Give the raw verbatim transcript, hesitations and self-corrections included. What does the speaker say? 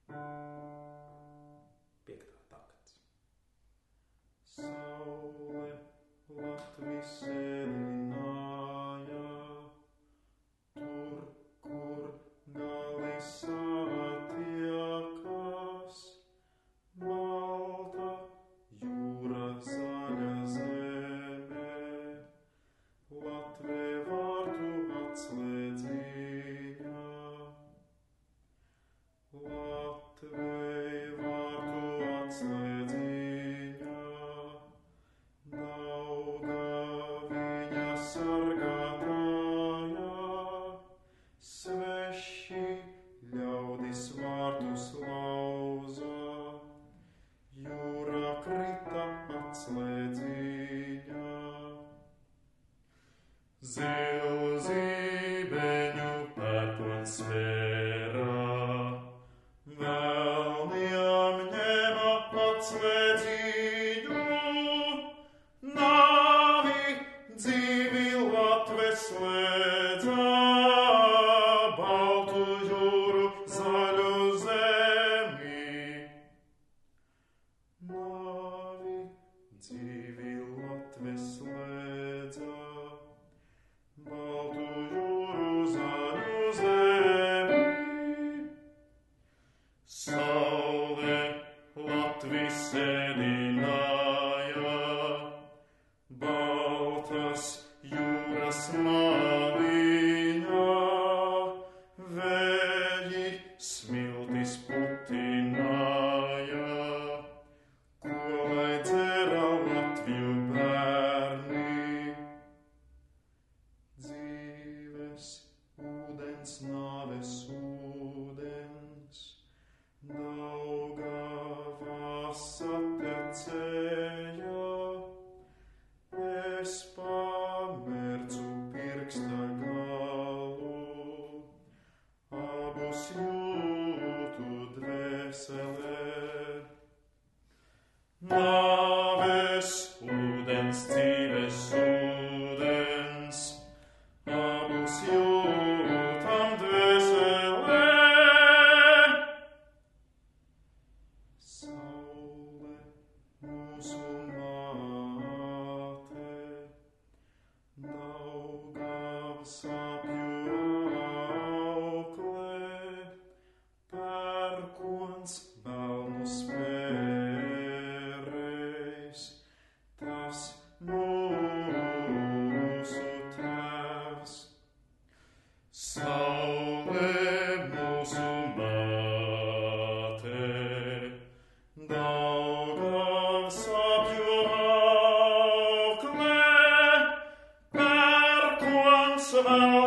Piektā takts. Saule Latvis sēdināja, tur, kur gali satiekas, balta jūra zaļa zeme, Latvē vārtu atslēdziņā. Latvei vārtu atslēdziņā, Daugaviņa sargātājā, sveši ļaudis vārtus lauza, jūra krita atslēdziņā. Zilzībeņu pērkons svērā, Vēlniem ņēma atslēdziņu, nāvi dzīvi Latve slēdza, baltu jūru zaļu zemi. Nāvi dzīvi Latve slēdza, baltu jūru zaļu zemi. Saule Latvis sēdināja, baltas jūras maliņā, vēji smiltis putināja, ko lai dzera Latviju bērni. Dzīves ūdens, nāves ūdens, Daugavā satecēja, es pamercu pirksta galu, abus jūtu dvēselē. Nāves ūdens, dzīves ūdens, abus jūtam dvēselē. Saule mūsu māte, Daugavas apju auklē, pērkons velnu spērējs, tas mūsu tēvs. Saule mūsu māte, Daugavas apju auklē, pērkons velnu